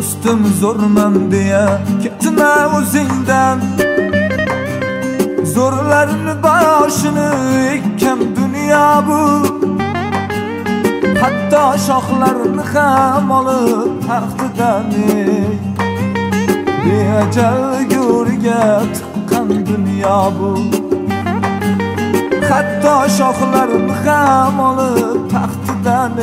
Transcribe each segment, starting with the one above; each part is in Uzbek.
do'stim zo'rman deya ketma o'zingdan. Zo'rlarni boshini ekkan dunyo bu, hatto shoxlarini ham olib taxtidan beajal go'riga tiqqan dunyo bu. Hatto shoxlarini ham olib taxtidan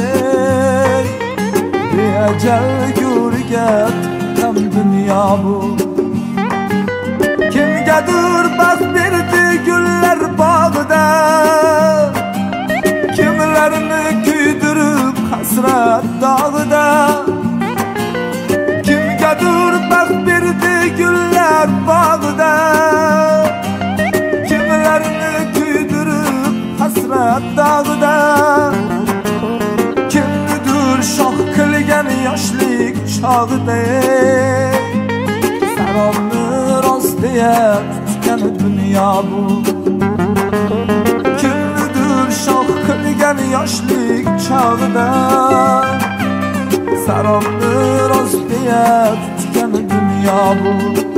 beajal go'riga tiqqan dunyo bu. Kimgadir baxt berdi gullar bog'ida, kimlarni kuydirib hasrat dog'ida. Kimgadir baxt berdi gullar bog'ida, kimlarni kuydirib hasrat dog'ida. Kimnidir shoh qilgan yoshlik chog'ida, sarobni rost deya tutgan dunyo bu. Kimnidir shoh qilgan yoshlik chog'ida, sarobni rost deya tutgan dunyo bu.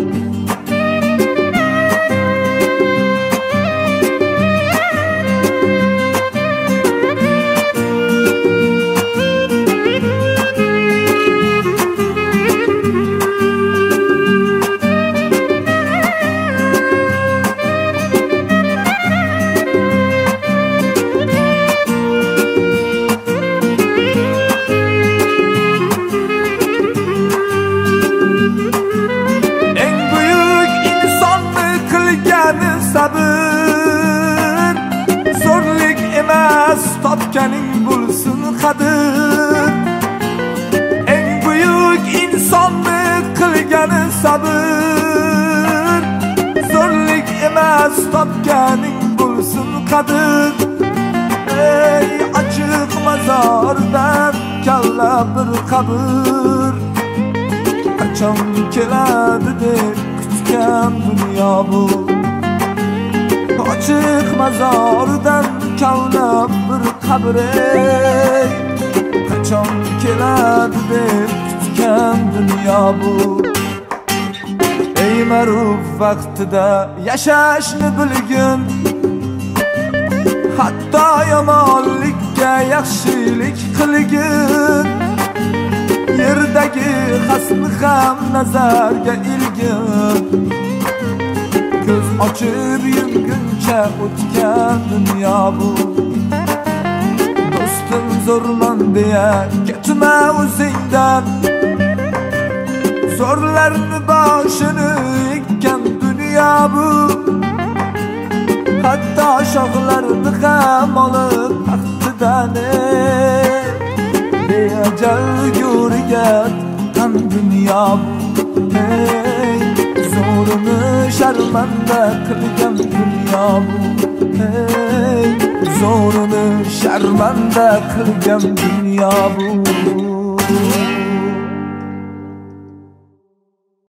Sabır, zo'rlik emas, topganing bo'lsin qadir. Eng buyuk insonni qilgani sabır, zo'rlik emas, topganing bo'lsin qadir. Ey ochiq mozordan kalla bir qabr, qachon keladi deb kutgan dunyo bu. Ochiq mozordan kavlab bir qabr, qachon keladi deb kutgan dunyo bu. Ey ma'ruf vaqtida yashashni bilgin, hatto yomonlikka yaxshilik qilgin. Yerdagi xasni ham nazarga ilgin, ko'z ochib yumguncha o'tgan dunyo bu. Do'stim zo'rman deya ketma o'zingdan, zo'rlarni boshini ekkan dunyo bu. Hatto shoxlarini ham olib taxtidan beajal go'riga tiqqan dunyo bu. Zo'rini sharmanda qilgan dunyo bu. Zo'rini sharmanda qilgan dunyo bu.